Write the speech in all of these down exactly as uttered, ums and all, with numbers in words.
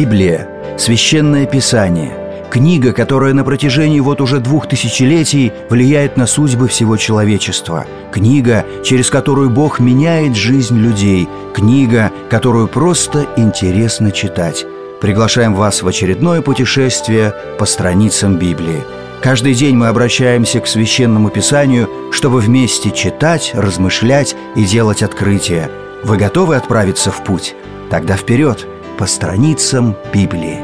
Библия – священное писание, книга, которая на протяжении вот уже двух тысячелетий влияет на судьбы всего человечества, книга, через которую Бог меняет жизнь людей, книга, которую просто интересно читать. Приглашаем вас в очередное путешествие по страницам Библии. Каждый день мы обращаемся к Священному Писанию, чтобы вместе читать, размышлять и делать открытия. Вы готовы отправиться в путь? Тогда вперед, по страницам Библии.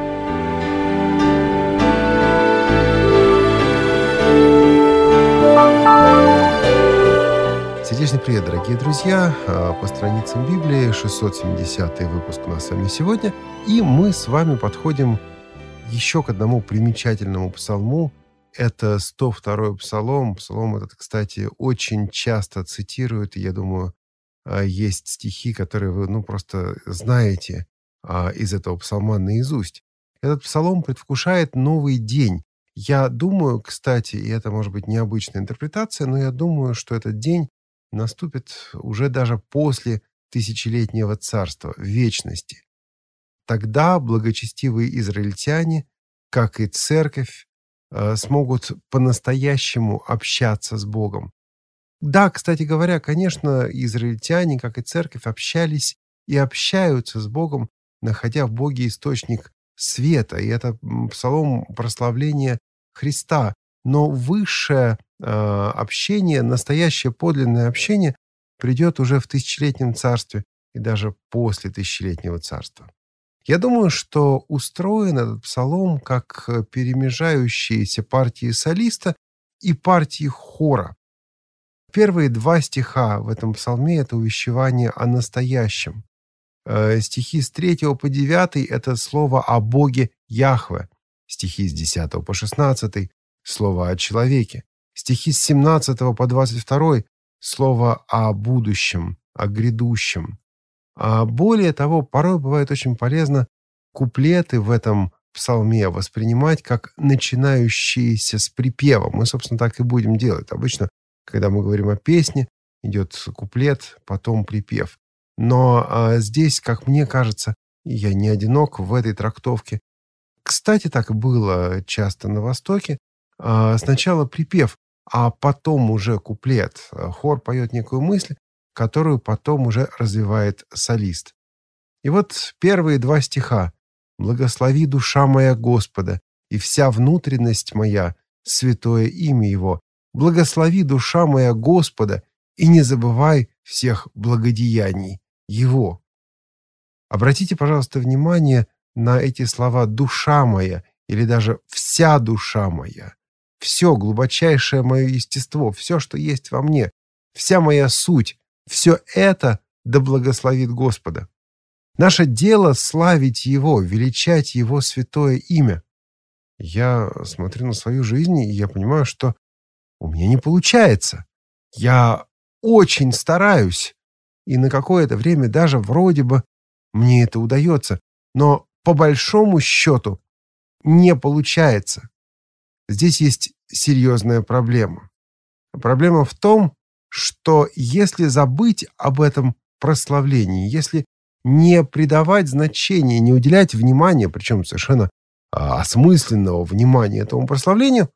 Сердечный привет, дорогие друзья! По страницам Библии, шестьсот семидесятый выпуск у нас с вами сегодня. И мы с вами подходим еще к одному примечательному псалму. Это сто второй псалом. Псалом этот, кстати, очень часто цитируют. И я думаю, есть стихи, которые вы ну, просто знаете из этого псалма наизусть. Этот псалом предвкушает новый день. Я думаю, кстати, и это может быть необычная интерпретация, но я думаю, что этот день наступит уже даже после тысячелетнего царства, в вечности. Тогда благочестивые израильтяне, как и церковь, смогут по-настоящему общаться с Богом. Да, кстати говоря, конечно, израильтяне, как и церковь, общались и общаются с Богом, находя в Боге источник света. И это псалом прославления Христа. Но высшее э, общение, настоящее подлинное общение придет уже в тысячелетнем царстве и даже после тысячелетнего царства. Я думаю, что устроен этот псалом как перемежающиеся партии солиста и партии хора. Первые два стиха в этом псалме – это увещевание о настоящем. Э, стихи с третьего по девятый – это слово о Боге Яхве. Стихи с десятого по шестнадцатый – слово о человеке. Стихи с семнадцатого по двадцать второй – слово о будущем, о грядущем. А более того, порой бывает очень полезно куплеты в этом псалме воспринимать как начинающиеся с припева. Мы, собственно, так и будем делать. Обычно, когда мы говорим о песне, идет куплет, потом припев. Но а, здесь, как мне кажется, я не одинок в этой трактовке. Кстати, так и было часто на Востоке. А, сначала припев, а потом уже куплет. Хор поет некую мысль, которую потом уже развивает солист. И вот первые два стиха. «Благослови, душа моя, Господа, и вся внутренность моя, святое имя Его. Благослови, душа моя, Господа, и не забывай всех благодеяний Его». Обратите, пожалуйста, внимание на эти слова «душа моя» или даже «вся душа моя». Все глубочайшее мое естество, все, что есть во мне, вся моя суть, все это да благословит Господа. Наше дело славить Его, величать Его святое имя. Я смотрю на свою жизнь, и я понимаю, что у меня не получается. Я очень стараюсь, и на какое-то время даже вроде бы мне это удается, но по большому счету не получается. Здесь есть серьезная проблема. Проблема в том, что если забыть об этом прославлении, если не придавать значения, не уделять внимания, причем совершенно а, осмысленного внимания этому прославлению,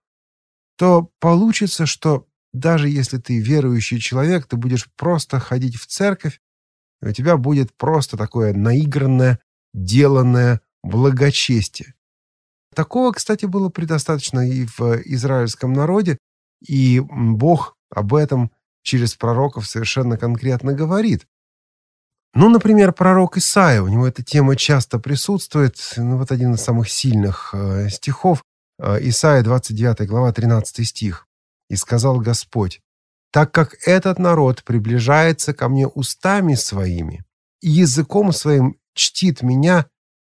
то получится, что даже если ты верующий человек, ты будешь просто ходить в церковь, и у тебя будет просто такое наигранное, деланное благочестие. Такого, кстати, было предостаточно и в израильском народе, и Бог об этом через пророков совершенно конкретно говорит. Ну, например, пророк Исаия, у него эта тема часто присутствует. Ну, вот один из самых сильных э, стихов. Э, Исаия, двадцать девятая глава, тринадцатый стих. «И сказал Господь, так как этот народ приближается ко мне устами своими и языком своим чтит меня,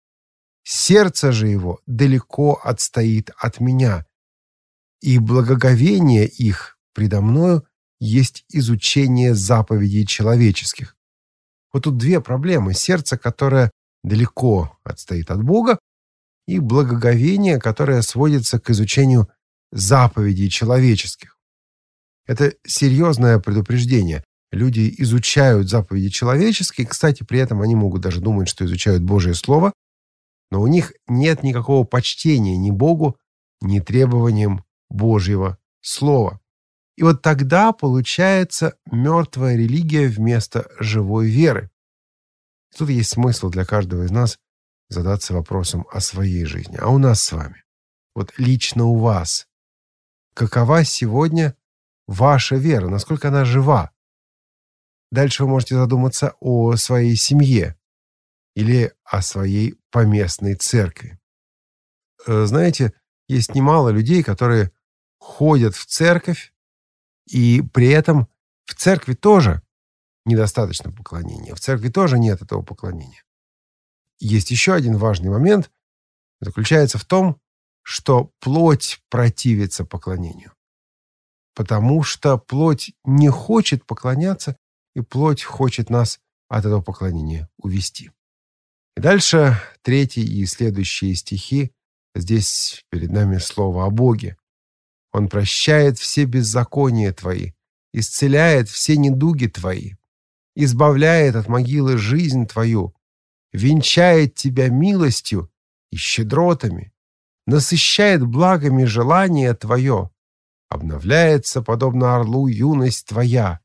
сердце же его далеко отстоит от меня, и благоговение их предо мною есть изучение заповедей человеческих». Вот тут две проблемы. Сердце, которое далеко отстоит от Бога, и благоговение, которое сводится к изучению заповедей человеческих. Это серьезное предупреждение. Люди изучают заповеди человеческие. Кстати, при этом они могут даже думать, что изучают Божие Слово. но у них нет никакого почтения ни Богу, ни требованиям Божьего Слова. И вот тогда получается мертвая религия вместо живой веры. Тут есть смысл для каждого из нас задаться вопросом о своей жизни. А у нас с вами, вот лично у вас, какова сегодня ваша вера, насколько она жива? Дальше вы можете задуматься о своей семье или о своей поместной церкви. Знаете, есть немало людей, которые ходят в церковь, и при этом в церкви тоже недостаточно поклонения. В церкви тоже нет этого поклонения. Есть еще один важный момент, заключается в том, что плоть противится поклонению. Потому что плоть не хочет поклоняться, и плоть хочет нас от этого поклонения увести. И дальше третий и следующие стихи. Здесь перед нами слово о Боге. Он прощает все беззакония твои, исцеляет все недуги твои, избавляет от могилы жизнь твою, венчает тебя милостью и щедротами, насыщает благами желание твое, обновляется, подобно орлу, юность твоя.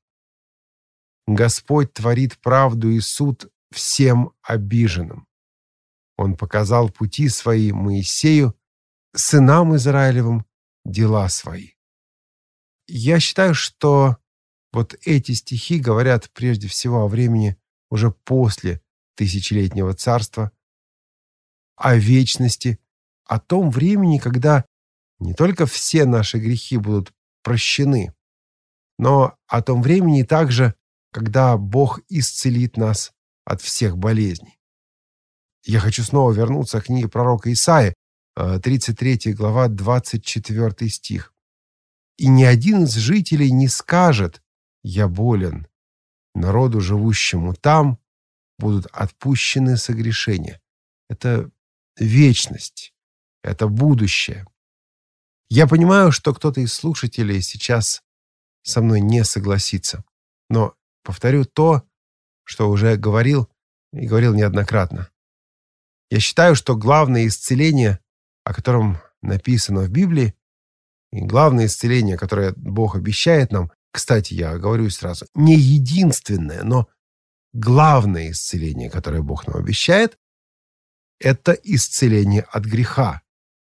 Господь творит правду и суд всем обиженным. Он показал пути свои Моисею, сынам Израилевым дела свои. Я считаю, что вот эти стихи говорят прежде всего о времени уже после тысячелетнего царства, о вечности, о том времени, когда не только все наши грехи будут прощены, но о том времени также, когда Бог исцелит нас от всех болезней. Я хочу снова вернуться к книге пророка Исаии, тридцать третья глава, двадцать четвёртый стих. «И ни один из жителей не скажет: я болен. Народу, живущему там, будут отпущены согрешения». Это вечность, это будущее. Я понимаю, что кто-то из слушателей сейчас со мной не согласится, но повторю то, что уже говорил и говорил неоднократно. Я считаю, что главное исцеление, о котором написано в Библии, и главное исцеление, которое Бог обещает нам, кстати, я говорю сразу, не единственное, но главное исцеление, которое Бог нам обещает, это исцеление от греха.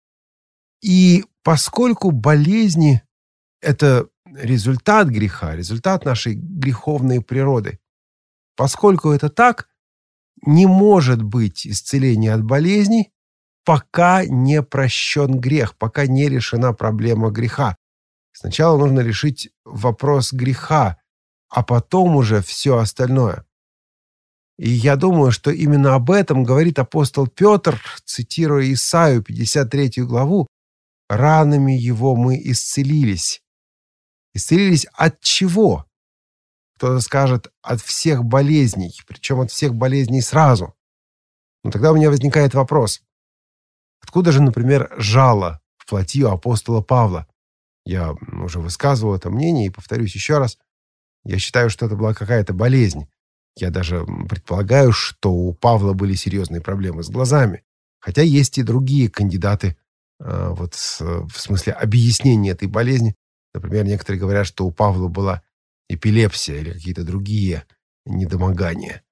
И поскольку болезни – это результат греха, результат нашей греховной природы, поскольку это так, не может быть исцеления от болезней, пока не прощен грех, пока не решена проблема греха. Сначала нужно решить вопрос греха, а потом уже все остальное. И я думаю, что именно об этом говорит апостол Петр, цитируя Исаию, пятьдесят третью главу: «Ранами его мы исцелились». Исцелились от чего? Кто-то скажет: от всех болезней, причем от всех болезней сразу. Но тогда у меня возникает вопрос: откуда же, например, жало в плоти у апостола Павла? Я уже высказывал это мнение и повторюсь еще раз. Я считаю, что это была какая-то болезнь. Я даже предполагаю, что у Павла были серьезные проблемы с глазами. Хотя есть и другие кандидаты э, вот, в смысле объяснения этой болезни. Например, некоторые говорят, что у Павла была эпилепсия или какие-то другие недомогания.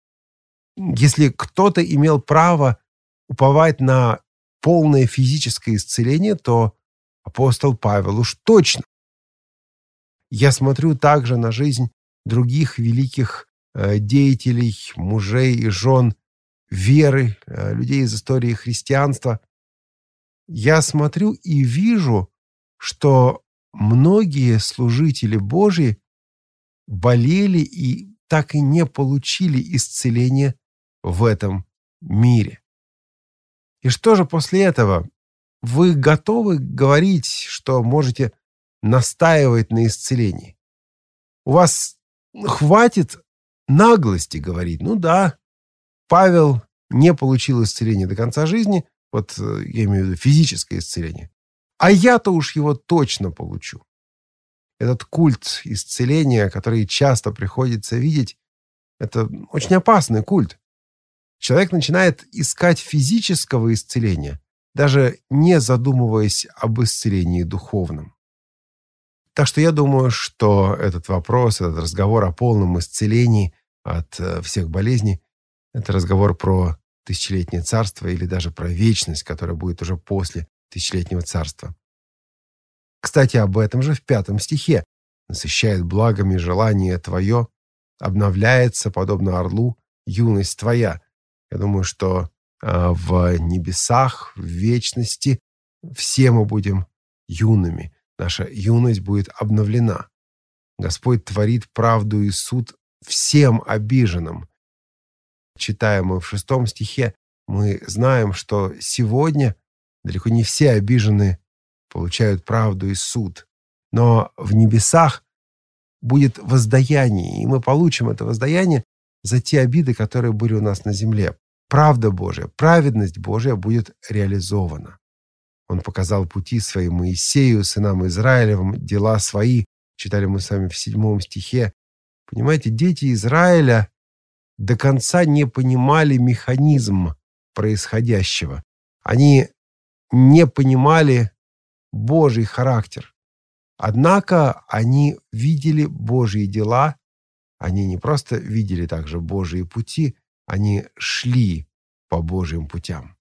Если кто-то имел право уповать на полное физическое исцеление, то апостол Павел уж точно. Я смотрю также на жизнь других великих э, деятелей, мужей и жен веры, э, людей из истории христианства. Я смотрю и вижу, что многие служители Божьи болели и так и не получили исцеления в этом мире. И что же после этого? Вы готовы говорить, что можете настаивать на исцелении? У вас хватит наглости говорить: ну да, Павел не получил исцеления до конца жизни, вот я имею в виду физическое исцеление, а я-то уж его точно получу. Этот культ исцеления, который часто приходится видеть, это очень опасный культ. Человек начинает искать физического исцеления, даже не задумываясь об исцелении духовном. Так что я думаю, что этот вопрос, этот разговор о полном исцелении от э, всех болезней, это разговор про тысячелетнее царство или даже про вечность, которая будет уже после тысячелетнего царства. Кстати, об этом же в пятом стихе. «Насыщает благами желание твое, обновляется, подобно орлу, юность твоя». Я думаю, что э, в небесах, в вечности все мы будем юными. Наша юность будет обновлена. Господь творит правду и суд всем обиженным. Читая мы в шестом стихе, мы знаем, что сегодня далеко не все обиженные получают правду и суд. Но в небесах будет воздаяние, и мы получим это воздаяние за те обиды, которые были у нас на земле. Правда Божия, праведность Божия будет реализована. Он показал пути свои Моисею, сынам Израилевым, дела свои. Читали мы с вами в седьмом стихе. Понимаете, дети Израиля до конца не понимали механизм происходящего. Они не понимали Божий характер. Однако они видели Божьи дела, они не просто видели также Божьи пути, они шли по Божьим путям.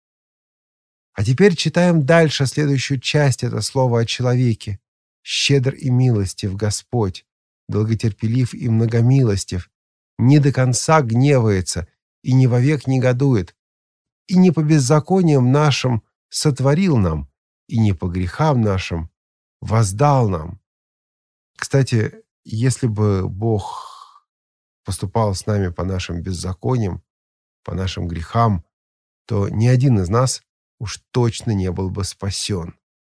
А теперь читаем дальше следующую часть этого слова о человеке. «Щедр и милостив Господь, долготерпелив и многомилостив, не до конца гневается и не вовек негодует, и не по беззакониям нашим сотворил нам, и не по грехам нашим воздал нам». Кстати, если бы Бог поступал с нами по нашим беззакониям, по нашим грехам, то ни один из нас уж точно не был бы спасен.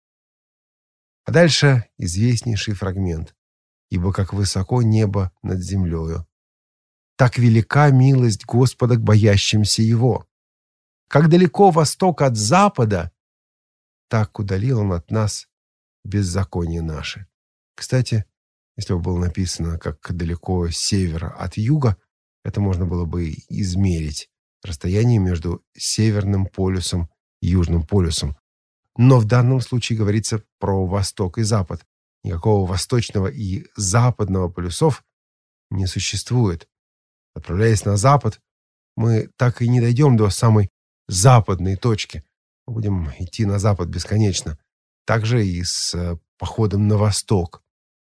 А дальше известнейший фрагмент. «Ибо как высоко небо над землею, так велика милость Господа к боящимся Его. Как далеко восток от запада, так удалил Он от нас беззаконие наше». Кстати, если бы было написано, как далеко север от юга, это можно было бы измерить расстояние между Северным полюсом и Южным полюсом. Но в данном случае говорится про Восток и Запад. Никакого восточного и западного полюсов не существует. Отправляясь на запад, мы так и не дойдем до самой западной точки. Мы будем идти на запад бесконечно. Так же и с походом на восток.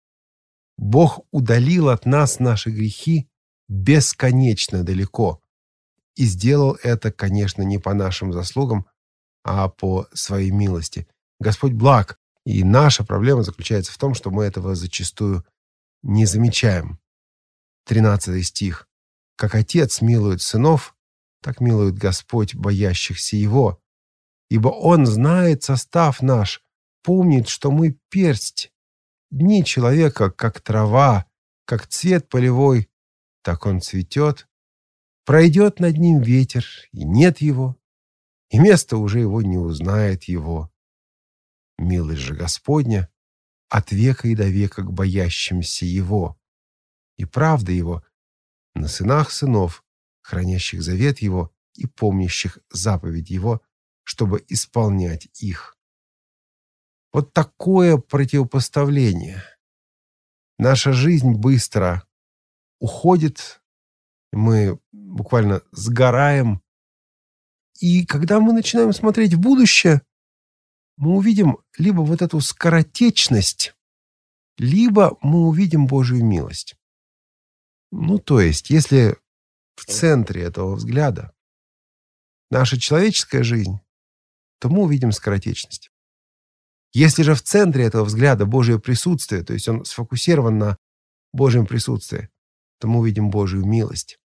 Бог удалил от нас наши грехи бесконечно далеко. И сделал это, конечно, не по нашим заслугам, а по своей милости. Господь благ, и наша проблема заключается в том, что мы этого зачастую не замечаем. тринадцатый стих. «Как Отец милует сынов, так милует Господь боящихся Его. Ибо Он знает состав наш, помнит, что мы персть. Дни человека, как трава, как цвет полевой, так он цветет. Пройдет над ним ветер, и нет его, и место уже его не узнает его. Милость же Господня от века и до века к боящимся Его, и правда Его на сынах сынов, хранящих завет Его и помнящих заповедь Его, чтобы исполнять их». Вот такое противопоставление. Наша жизнь быстро уходит, мы буквально сгораем. И когда мы начинаем смотреть в будущее, мы увидим либо вот эту скоротечность, либо мы увидим Божью милость. Ну, то есть, если в центре этого взгляда наша человеческая жизнь, то мы увидим скоротечность. Если же в центре этого взгляда Божье присутствие, то есть он сфокусирован на Божьем присутствии, то мы увидим Божью милость.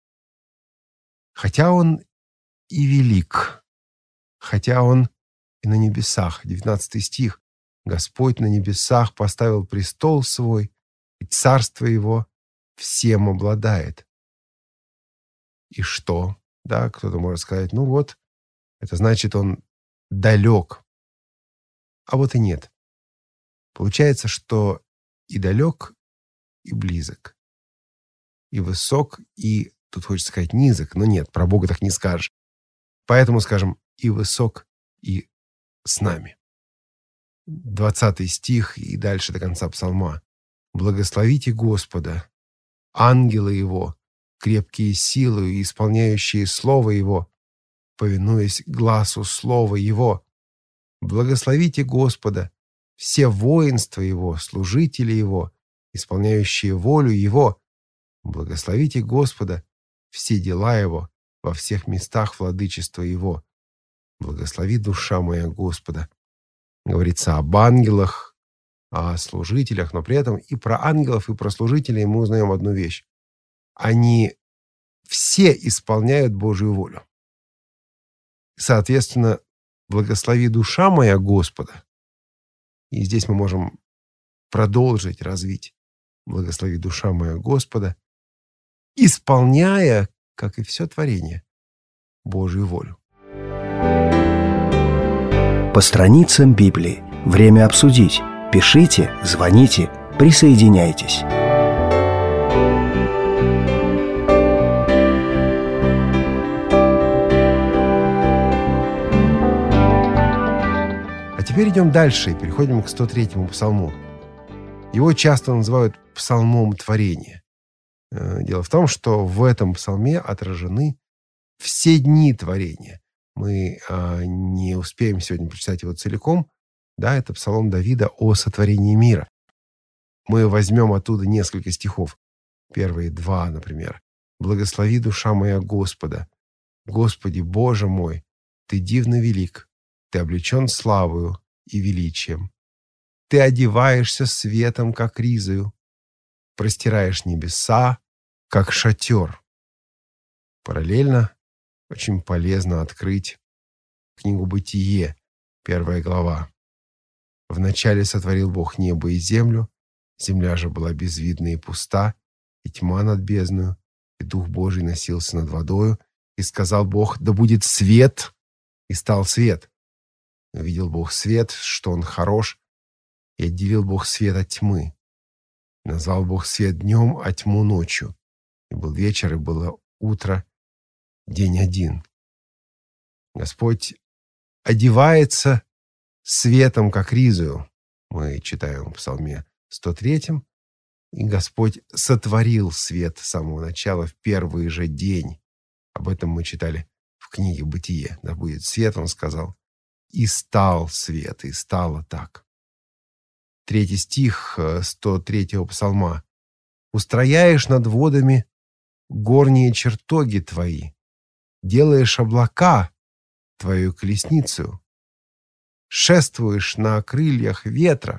Хотя Он и велик, хотя Он и на небесах. девятнадцатый стих. «Господь на небесах поставил престол свой, и царство Его всем обладает». И что? Да, кто-то может сказать, ну вот, это значит, Он далек. А вот и нет. Получается, что и далек, и близок, и высок, и тут хочется сказать низок, но нет, про Бога так не скажешь. Поэтому скажем и высок, и с нами. Двадцатый стих и дальше до конца псалма. «Благословите Господа, ангелы Его, крепкие силою и исполняющие Слово Его, повинуясь гласу Слова Его. Благословите Господа, все воинства Его, служители Его, исполняющие волю Его. Благословите Господа, все дела Его, во всех местах владычества Его. Благослови душа моя Господа». Говорится об ангелах, о служителях, но при этом и про ангелов, и про служителей мы узнаем одну вещь. Они все исполняют Божью волю. Соответственно, благослови душа моя Господа. И здесь мы можем продолжить развить. Благослови душа моя Господа, исполняя, как и все творение, Божью волю. По страницам Библии. Время обсудить. Пишите, звоните, присоединяйтесь. А теперь идем дальше и переходим к сто третьему псалму. Его часто называют псалмом творения. Дело в том, что в этом псалме отражены все дни творения. Мы а, не успеем сегодня прочитать его целиком. Да, это псалом Давида о сотворении мира. Мы возьмем оттуда несколько стихов. Первые два, например. «Благослови душа моя Господа. Господи, Боже мой, Ты дивно велик, Ты облечен славою и величием. Ты одеваешься светом, как ризою, простираешь небеса, как шатер». Параллельно очень полезно открыть книгу «Бытие», первая глава. «Вначале сотворил Бог небо и землю, земля же была безвидна и пуста, и тьма над бездною, и Дух Божий носился над водою, и сказал Бог: да будет свет, и стал свет. Увидел Бог свет, что он хорош, и отделил Бог свет от тьмы. Назвал Бог свет днем, а тьму ночью. И был вечер, и было утро, день один». Господь одевается светом, как ризою. Мы читаем в Псалме сто третьем. И Господь сотворил свет с самого начала в первый же день. Об этом мы читали в книге «Бытие». Да будет свет, он сказал. И стал свет, и стало так. Третий стих сто третьего псалма. «Устрояешь над водами горние чертоги твои, делаешь облака твою колесницу, шествуешь на крыльях ветра».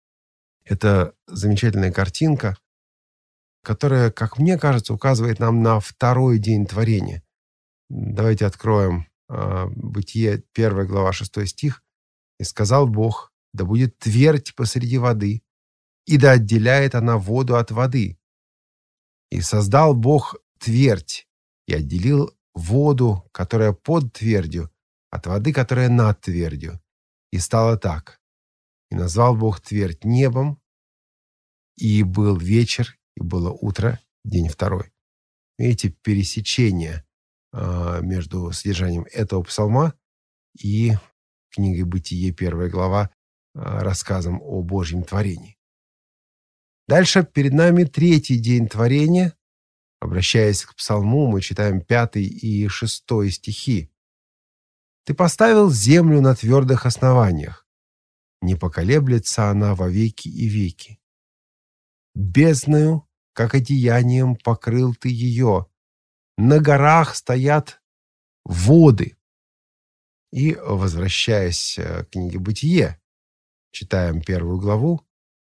Это замечательная картинка, которая, как мне кажется, указывает нам на второй день творения. Давайте откроем э, Бытие, первая глава, шестой стих. «И сказал Бог: да будет твердь посреди воды, и да отделяет она воду от воды. И создал Бог твердь, и отделил воду, которая под твердью, от воды, которая над твердью. И стало так. И назвал Бог твердь небом, и был вечер, и было утро, день второй». Видите, пересечение э, между содержанием этого псалма и книгой «Бытие», первая глава, э, рассказом о Божьем творении. Дальше перед нами третий день творения. Обращаясь к псалму, мы читаем пятый и шестой стихи. «Ты поставил землю на твердых основаниях, не поколеблется она во веки и веки. Бездною, как одеянием, покрыл ты ее, на горах стоят воды». И, возвращаясь к книге «Бытие», читаем первую главу.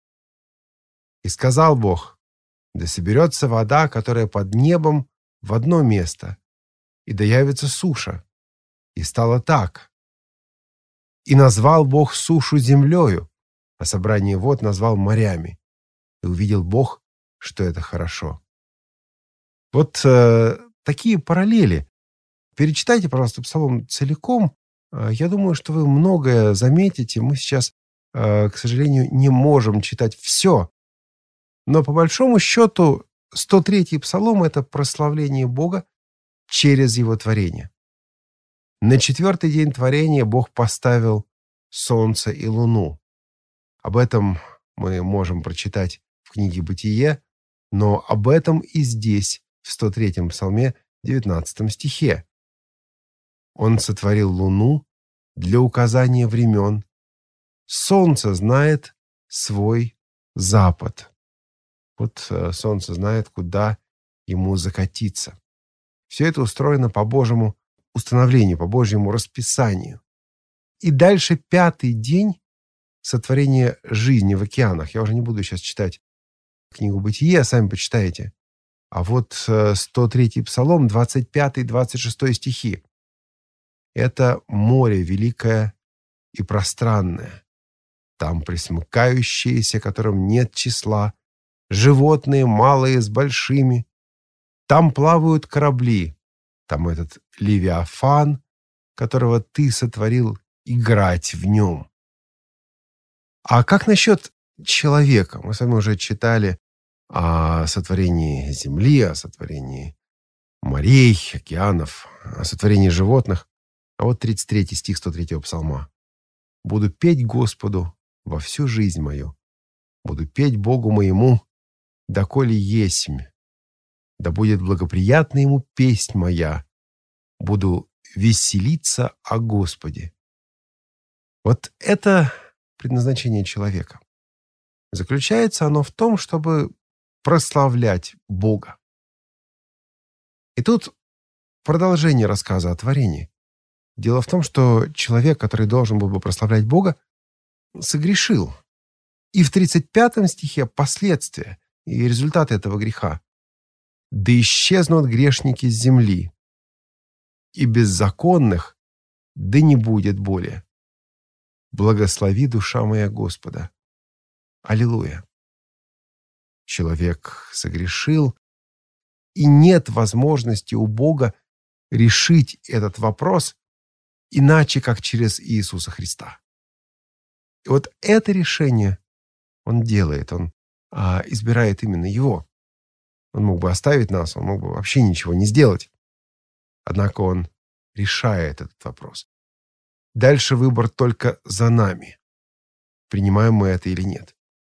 «И сказал Бог: да соберется вода, которая под небом, в одно место, и да явится суша. И стало так. И назвал Бог сушу землею, а собрание вод назвал морями. И увидел Бог, что это хорошо». Вот э, такие параллели. Перечитайте, пожалуйста, псалом целиком. Э, я думаю, что вы многое заметите. Мы сейчас, э, к сожалению, не можем читать все. Но по большому счету сто третий псалом — это прославление Бога через Его творение. На четвертый день творения Бог поставил солнце и луну. Об этом мы можем прочитать в книге «Бытие», но об этом и здесь, в сто третьем псалме, девятнадцатом стихе. Он сотворил луну для указания времен. Солнце знает свой запад. Вот э, солнце знает, куда ему закатиться. Все это устроено по Божьему установлению, по Божьему расписанию. И дальше пятый день сотворения жизни в океанах. Я уже не буду сейчас читать книгу «Бытие», сами почитаете. А вот сто третий псалом, двадцать пятый двадцать шестой стихи. Это море великое и пространное. Там пресмыкающиеся, которым нет числа, животные малые с большими. Там плавают корабли. Там этот Левиафан, которого ты сотворил играть в нем. А как насчет человека? Мы с вами уже читали о сотворении земли, о сотворении морей, океанов, о сотворении животных. А вот тридцать третий стих сто третьего псалма. «Буду петь Господу во всю жизнь мою. Буду петь Богу моему, доколе есмь. Да будет благоприятна ему песнь моя. Буду веселиться о Господе». Вот это предназначение человека. Заключается оно в том, чтобы прославлять Бога. И тут продолжение рассказа о творении. Дело в том, что человек, который должен был бы прославлять Бога, согрешил. И в тридцать пятом стихе последствия и результаты этого греха. «Да исчезнут грешники с земли, и беззаконных да не будет более. Благослови, душа моя, Господа». Аллилуйя. Человек согрешил, и нет возможности у Бога решить этот вопрос иначе, как через Иисуса Христа. И вот это решение Он делает, Он а, избирает именно Его. Он мог бы оставить нас, Он мог бы вообще ничего не сделать. Однако Он решает этот вопрос. Дальше выбор только за нами. Принимаем мы это или нет.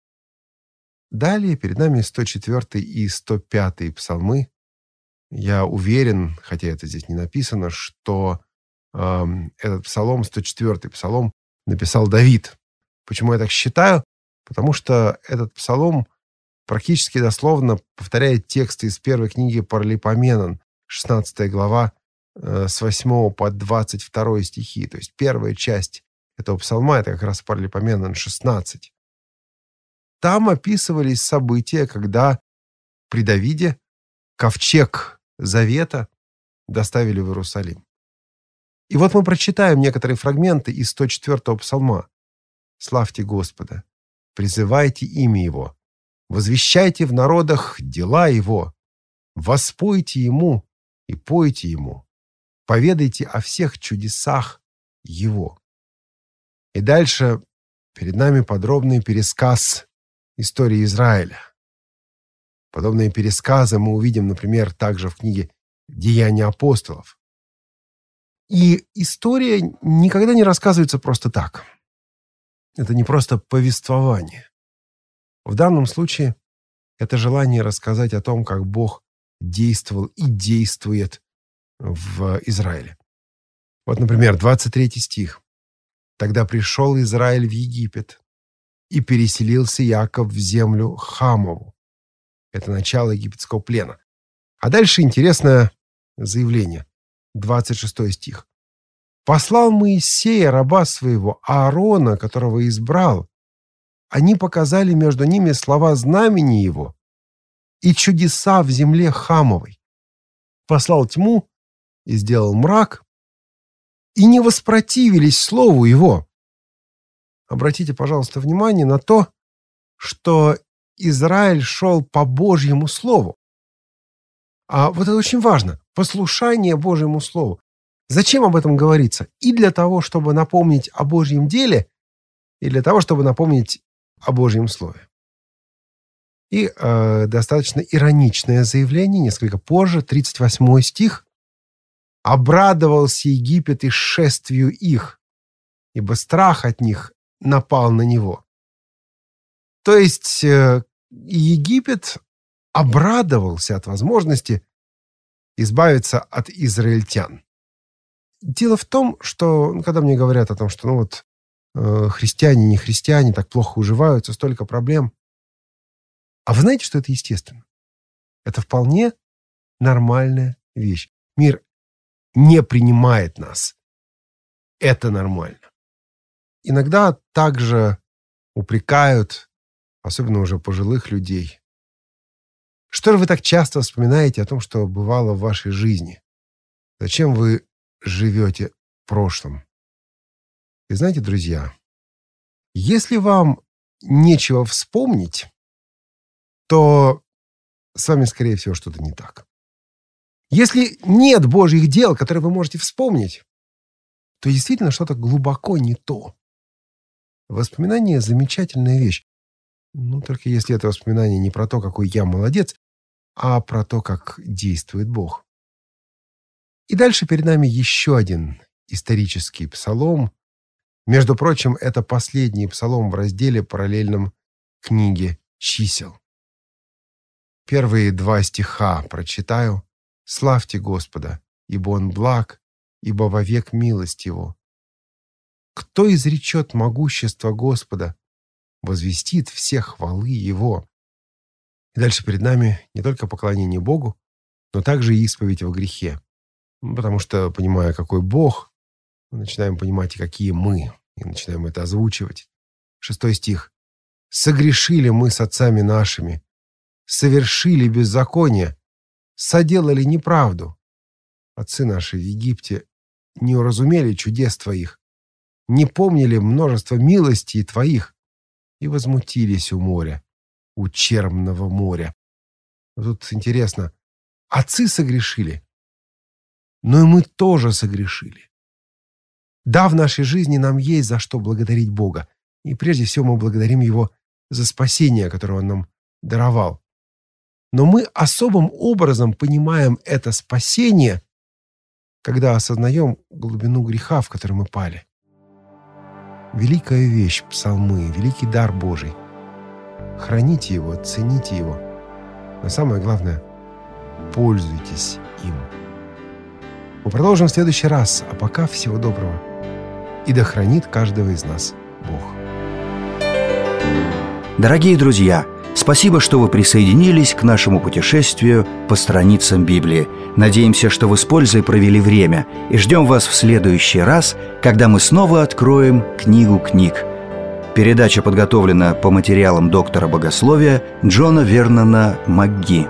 Далее перед нами сто четвёртый и сто пятый псалмы. Я уверен, хотя это здесь не написано, что э, этот псалом, сто четвёртый псалом, написал Давид. Почему я так считаю? Потому что этот псалом практически дословно повторяет тексты из первой книги Паралипоменон, шестнадцатая глава, э, с восьмого по двадцать второй стихи. То есть первая часть этого псалма — это как раз Паралипоменон шестнадцать. Там описывались события, когда при Давиде ковчег Завета доставили в Иерусалим. И вот мы прочитаем некоторые фрагменты из сто четвёртого псалма. «Славьте Господа, призывайте имя Его, возвещайте в народах дела Его, воспойте Ему и пойте Ему, поведайте о всех чудесах Его». И дальше перед нами подробный пересказ истории Израиля. Подобные пересказы мы увидим, например, также в книге «Деяния апостолов». И история никогда не рассказывается просто так. Это не просто повествование. В данном случае это желание рассказать о том, как Бог действовал и действует в Израиле. Вот, например, двадцать третий стих. «Тогда пришел Израиль в Египет, и переселился Иаков в землю Хамову». Это начало египетского плена. А дальше интересное заявление. двадцать шестой стих. «Послал Моисея, раба своего, Аарона, которого избрал. Они показали между ними слова знамени его и чудеса в земле Хамовой. Послал тьму и сделал мрак, и не воспротивились слову его». Обратите, пожалуйста, внимание на то, что Израиль шел по Божьему слову. А вот это очень важно. Послушание Божьему слову. Зачем об этом говорится? И для того, чтобы напомнить о Божьем деле, и для того, чтобы напомнить о Божьем слове. И э, достаточно ироничное заявление, несколько позже, тридцать восьмой стих. «Обрадовался Египет и шествию их, ибо страх от них напал на него». То есть э, Египет обрадовался от возможности избавиться от израильтян. Дело в том, что, ну, когда мне говорят о том, что ну вот э, христиане, не христиане так плохо уживаются, столько проблем. А вы знаете, что это естественно? Это вполне нормальная вещь. Мир не принимает нас. Это нормально. Иногда также упрекают, особенно уже пожилых людей. Что же вы так часто вспоминаете о том, что бывало в вашей жизни? Зачем вы живете прошлым? И знаете, друзья, если вам нечего вспомнить, то с вами, скорее всего, что-то не так. Если нет Божьих дел, которые вы можете вспомнить, то действительно что-то глубоко не то. Воспоминание – замечательная вещь. Ну, только если это воспоминание не про то, какой я молодец, а про то, как действует Бог. И дальше перед нами еще один исторический псалом. Между прочим, это последний псалом в разделе, параллельном книге «Чисел». Первые два стиха прочитаю. «Славьте Господа, ибо Он благ, ибо вовек милость Его. Кто изречет могущество Господа, возвестит все хвалы Его». И дальше перед нами не только поклонение Богу, но также и исповедь во грехе. Потому что, понимая, какой Бог, мы начинаем понимать, и какие мы, и начинаем это озвучивать. Шестой стих. «Согрешили мы с отцами нашими, совершили беззаконие, соделали неправду. Отцы наши в Египте не уразумели чудес Твоих, не помнили множество милостей Твоих и возмутились у моря, у черного моря». Тут интересно, отцы согрешили, но и мы тоже согрешили. Да, в нашей жизни нам есть за что благодарить Бога, и прежде всего мы благодарим Его за спасение, которое Он нам даровал. Но мы особым образом понимаем это спасение, когда осознаем глубину греха, в который мы пали. Великая вещь – псалмы, великий дар Божий. Храните его, цените его. Но самое главное – пользуйтесь им. Мы продолжим в следующий раз, а пока всего доброго. И да хранит каждого из нас Бог. Дорогие друзья, спасибо, что вы присоединились к нашему путешествию по страницам Библии. Надеемся, что вы с пользой провели время, и ждем вас в следующий раз, когда мы снова откроем книгу книг. Передача подготовлена по материалам доктора богословия Джона Вернона МакГи.